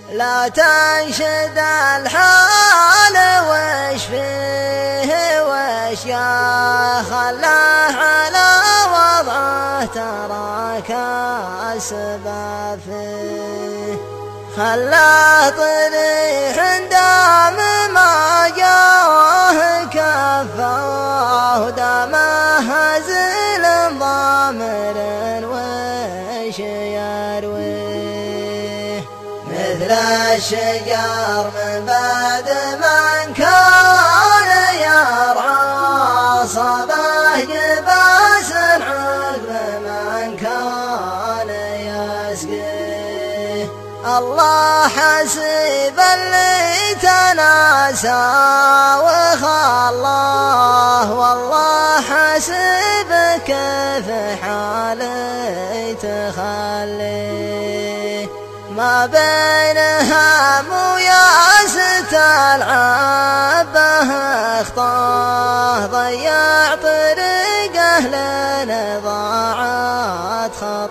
لا تنشد الحال وش فيه وش يا خلاه على وضعه تراك السبب فيه خلاه طريح دام ما جاه كفاه دامه هزل ضامر وش يرويه مثل الشجر من بعد من كان يرعى صباه جباس عقب من كان يسقيه الله حسيب اللي تناسى وخلاه والله حسيب كيف حالي تخليه ما بين هم وياس تلعبه اخطاه ضيع طريقه لين ضاعت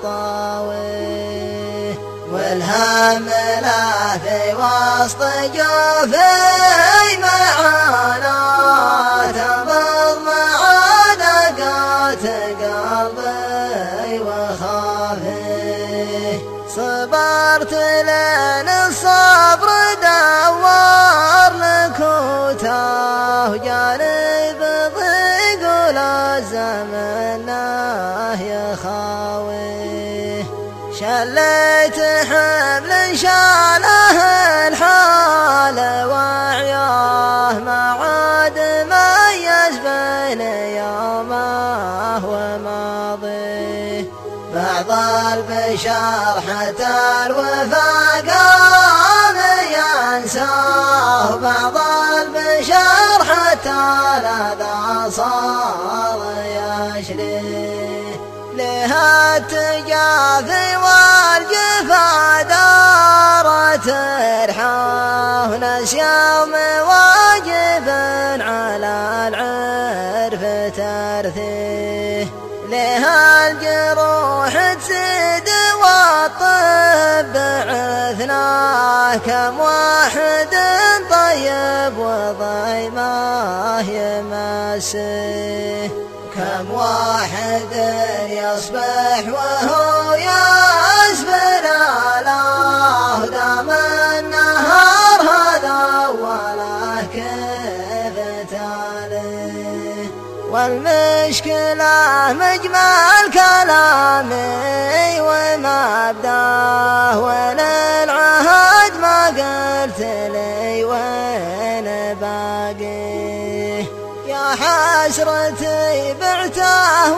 خطاويه والهم لا في وسط جوفي معاناة تنبض مع دقات قلبي وخافيه صبرت لين الصبر دوار لكوتاه جانب ضيق ولازم انه يخاويه شليت حمل شاله الحال وعياه ما عاد ميز بين يومه وماضيه بعض البشر حتى الوفا قام ينساه بعض البشر حتى لذا صار يشريه لها التجافي والجفا دارت رحاه نسيا واجب على العرف ترثيه لها الجروح تسد والطب عثناه كم واحد طيب وضيماه يمسيه كم واحد يصبح وهو يصبر علاه دام النهار هذا ولا كيف تاليه والمشكلة مجمل كلامي وما بداه وين العهد ما قلت لي وين باقيه يا حسرتي بعته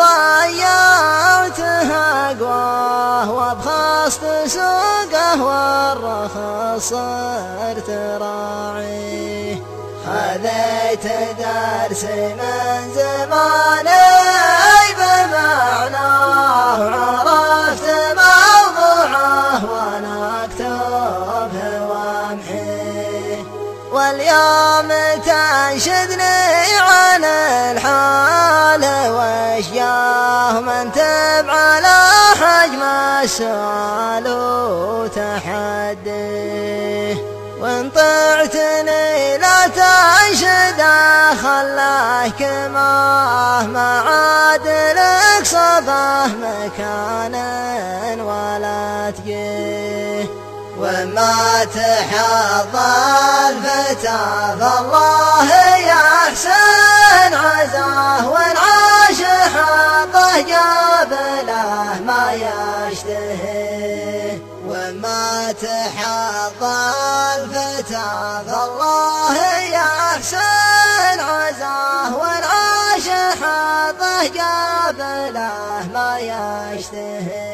وضيعته أقواه وبخصت سوقه والرخص صرت راعيه خذيت درس من زماني بمعناه عرفت موضوعه وانا اكتبه وامحيه واليوم تنشدني عن الحال واشياه من تبع على حجم السؤال وتحديه وان طعتني لا تنشد خلاك ما عاد لك صباه مكانا ولا تجيه وما تحظى الفتى فالله يحسن عزاه وان عاش حظه جاب له ما يشتهيه وما تحظى الفتى فالله يحسن عزاه وان عاش حظه جاب له ما يشتهيه